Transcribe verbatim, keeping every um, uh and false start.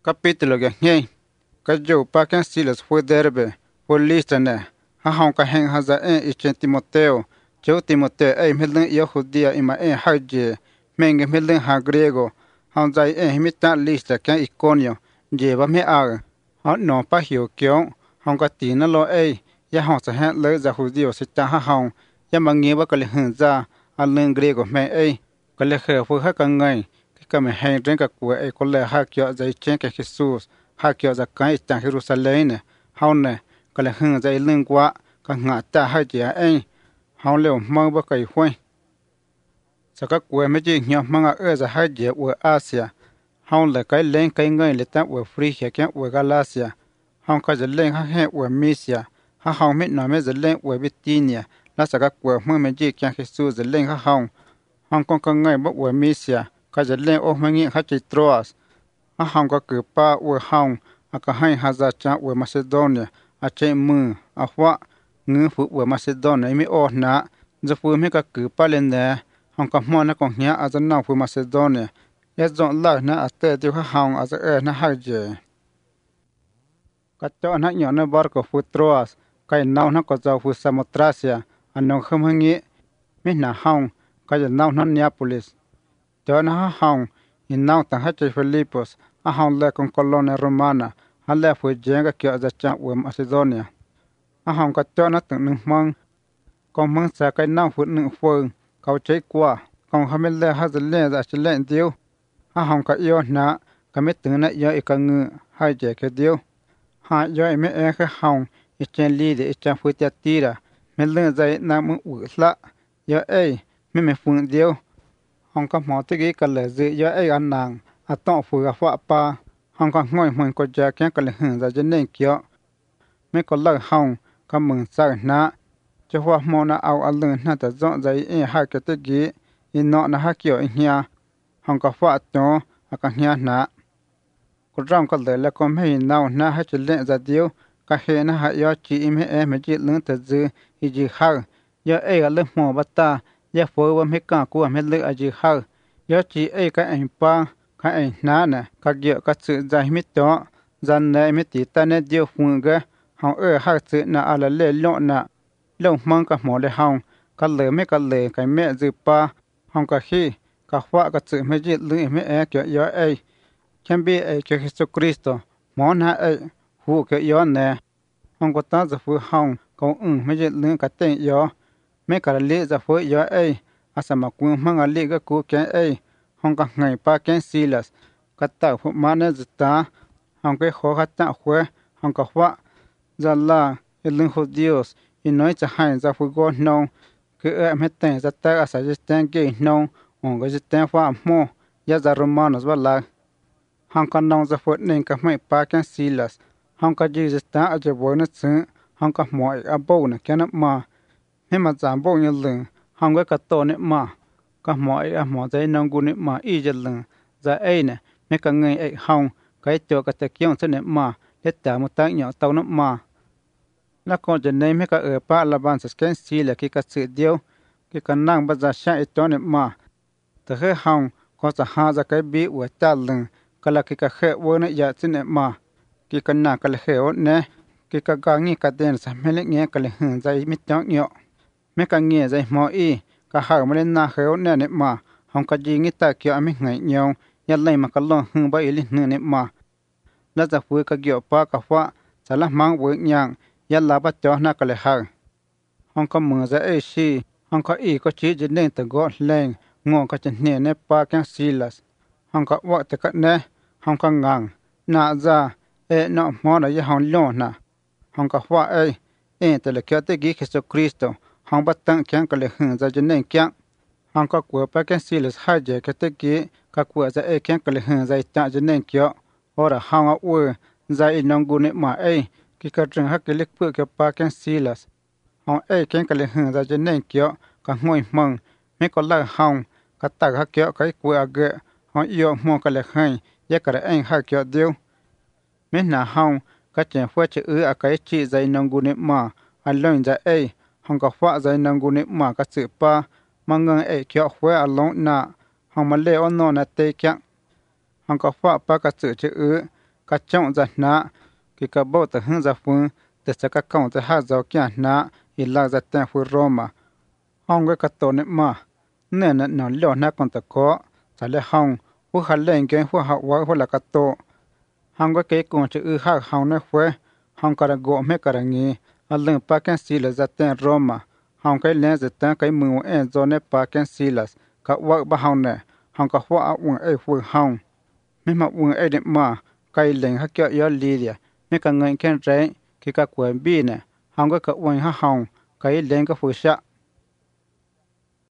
Capítulo que ñe, que yo pa que si les fue derbe, fue lista ne, ha hon ka hen haza en ichen Timoteo, yo Timoteo ei milen yo judía ima en haje, menge milen ha griego, hon zai en mita lista que iconio, lleva me ag, hon no pa hiu kion, hon ka tina lo ei, ya hon sa hen le za judío si ta ha hon, ya mangiba ka le hen za, alen griego me ei, ka le he fue ha ka ngai, que me hen renka ku e ko le ha kyo za chen ke Jesus ha kyo za kai ta Jerusalem haune ka le hun za lingua ka nga ta ha ja en haun le mo ba kai hwe sa ka ku me ji nya manga e za ha je u Asia haun le kai len kai ngai le ta u Frigia ke u Galacia haun ka za len ha he u Misia ha haun me na me za len u Bitinia la sa ka ku mo me ji ke Jesus za len ha haun haun kon ka ngai ba u Misia kaจะเล่นโอ้ไม่งี้ฮัจิตรอสอาหางก็คือป้าอวยหางอาก็ให้ฮาซาจาอวยมาซิโดเนียอาเจมืออาวะเงือฝึกอวยมาซิโดเนียไม่ออนะจะฟื้นไม่ก็คือป้าเลนเน่หางก็มอนะกองเหี้ยอาจจะน่าฝึกมาซิโดเนียยาจงลักนะอาเตเดียวหางอาจจะเอนะฮัจเจก็เจ้าหน้าหย่อนในบาร์ก็ฝึกตรอสใครน่าหน้าก็จะฝึกสมุทรเซียอันน้องขึ้นมางี้ไม่หน้าหางก็จะน่าหน้าเนียโปลิสเจ้าหน้าหางอินน่าตั้งให้ใจฟิลิปปุสอาหางเล่con colonia romanaฮัลเล่ฝึกเจงก็เกี่ยวกับจังหวัดมาซิโดเนียอาหางก็เจ้าหน้าตั้งหนึ่งมังก็มังสาใครน่าฝึกหนึ่งเฟิงเขาใจกว่าของเขาไม่เล่ฮัจะเล่จะจะเล่นเดียวอาหางก็ย้อนหน้าก็ไม่ตึงนะย้อนอีกเงือให้เจแค่เดียวหาย้อนไม่เองแค่หางอีเจนลีเดอีเจนฝึกตีระไม่เลื่อนใจน้ำมืออุ่นละย้อนเอ้ไม่ไม่ฝึกเดียวห้องก็หมอที่กี้กันเลยจื้อยาไอ้อันนางอาต้องฝืนฟ้าป่าห้องก็ง่อยเหมือนก็จะแก่กันเลยหืนจะจะเน่งเกี่ยวไม่ก็เลิกห้องก็เหมือนสักนะจะว่าหมอนะเอาอันเลื่อนน่าจะจ้องใจเอ้หากตะกี้อินเนาะนะฮักเกี่ยวเฮียห้องก็ฟ้าจ้ออาก็เฮียนะก็ร่างก็เลยแล้วก็ไม่เน่านะให้จะเล่นจะเดียวก็เห็นนะฮะยอจีอิมให้เอไม่จีเลื่อนแต่จื้ออีจีฮักยาไอ้ก็เลื่อนหมอบัตตายาฝืนว่าไม่กล้ากลัวไม่เลือกอาจีฮักยอจีไอ้ก็ไอ้ป้าก็ไอ้น้าเนี่ยก็เกี่ยวกับสื่อใจไม่ต่อจันในไม่ติดแต่เนี่ยเดียวfunงก็ห้องเออฮักสื่อน่ะอะไรเล่เล่น่ะเล่มังก็หมอเลยห้องก็เลยไม่ก็เลยก็แม่จือป้าห้องก็ขี้ก็ว่าก็สื่อไม่จีลือไม่เอเกี่ยวยอไอ้แค่บีไอ้เกี่ยวกับคริสต์หมอน่ะไอ้หูเกี่ยวยอเนี่ยห้องก็ตั้งจะฟื้นห้องก็อืมไม่จีลือก็เต็งยอไม่กระเลี้ยจะฟื้นยอไอ้อาสมากุมังกะเลี้ยก็กูแกไอ้ห้องก็ไงป้าแกซีลัสก็ตาพวกมันเนี่ยจะตาห้องก็ขอขัดตาหัวห้องก็ว่าจะลาเอลิงโฮดิอสอีน้อยจะให้จะฟื้นก้อนนองคือเออไม่แต่งจะแต่อาศัยจะแต่งเกี่ยนองห้องก็จะแต่งฟ้าหม้อยาจะรมานสว่าลาห้องก็นองจะฟื้นเองก็ไม่ป้าแกซีลัสห้องก็ยืจะตาอาจจะวนซึ่งห้องก็หมออีกอับบูนะแค่นั้นมาให้มาจามบูยังลึงห้องก็กระโตเนี่ยมาก็หมอไอ้หมอใจนองกูเนี่ยมาอีจะลึงจะไอ้เนี่ยไม่ก็เงยไอ้ห้องก็ไอ้ตัวก็ตะเกียงเสเนี่ยมาเล็ดแต่มาตั้งเหยาเตาน้ำมาแล้วก็จะในไม่ก็เออป้าละบานสแกนซีแหละกี่ก็สื่อเดียวกี่ก็นั่งบัจฉาไอ้ตัวเนี่ยมาแต่แค่ห้องก็จะหาจะไกบีอวดจ้าลึงก็ละกี่ก็แค่วัวเนี่ยอยากจะเนี่ยมากี่ก็นั่งก็เลยเหวเนี่ยกี่ก็กางงี้ก็เดินสามเล็กเงี้ยก็เลยหืนใจมิดจ้องเหยาไม่ก็เงี้ยใจหมออีก็หากไม่ได้นาเหวเนี่ยเนี่ยมาห้องก็ยิงตาเกี่ยวไม่ไงเงียวยันไล่มาก็ลองหึงใบลิ้นเนื้อเนี่ยมาแล้วจะฟื้นก็เกี่ยวป้ากับว่าสารมังเวิร์กยังยันลาบจอหน้าก็เลยหากห้องก็มือจะเอชีห้องก็อีก็ชี้จะเน่งแต่ก็แรงงอก็จะเนี่ยในป้าแกงซีลัสห้องก็ว่าแต่ก็เนี่ยห้องก็งังน่าจะเอเนาะมอนะยห้องล้อนะห้องก็ว่าเอเอแต่ละเกี่ยวแต่กี้คริสต์คริสต์ห้องบัดตั้งแข็งก็เลยหึงจะจะเน่งแข็งห้องก็กลัวป้าแกงซีลัสหายใจก็แต่กี้ก็กลัวจะเอแข็งก็เลยหึงใจจะจะเน่งเกี่ยวโอ้ละห้องเอาใจน้องกูเนี่ยมาเอกิกระจึงฮักเล็กเพื่อกับป้าแกงซีลัสห้องเอแข็งก็เลยหึงจะจะเน่งเกี่ยวก็ง่วยมังไม่ก็ไล่ห้องก็ตักฮักเกี่ยวก็กลัวเกะห้องเอียวมัวก็เลยให้แยกก็เลยเองฮักเกี่ยวเดียวไม่หนาห้องก็จะฟื้นจะอื้ออาศัยจีใจน้องกูเนี่ยมาอันเลื่อนจะเอห้องก็ฟ้าใจน้องกูเนี่ยมาก็สืบป้ามังเงินเอเกี่ยวฟื้นอารมณ์หน้าห้องมาเล่อนนอนเตะแข็งห้องก็ฟ้าป้าก็สืบจะอื้อ cả chọn ra nã cái cả bộ từ hướng ra phương để cho các công từ hai giờ kia nã ít lạc ra tên phương Roma hong cái cái tổ này mà nên là nó lừa nã còn tự có trả lại hongผู้ขันเล่นเกมผู้หักไว้ผู้ละกัตโตหางก็เกกงจะอือหักหางในเฟหางกระโกไม่กระงี้อันเรื่องปาเกนซิลัสจะเต้นโรมาหางก็เล่นจะเต้นก็มือเอ็นโซในปาเกนซิลัสก็วักบ้าหางเนี่ยหางก็ว่าเอาอุ่นไอ้ฝุ่นหางไม่มาอุ่นไอ้เด็กมาก็เล่นฮักเกี่ยวยอลีเดียไม่ก็เงินแค่ไรคือก็กวนบีเนี่ยหางก็กวนหางก็เล่นก็ฝุ่นชะ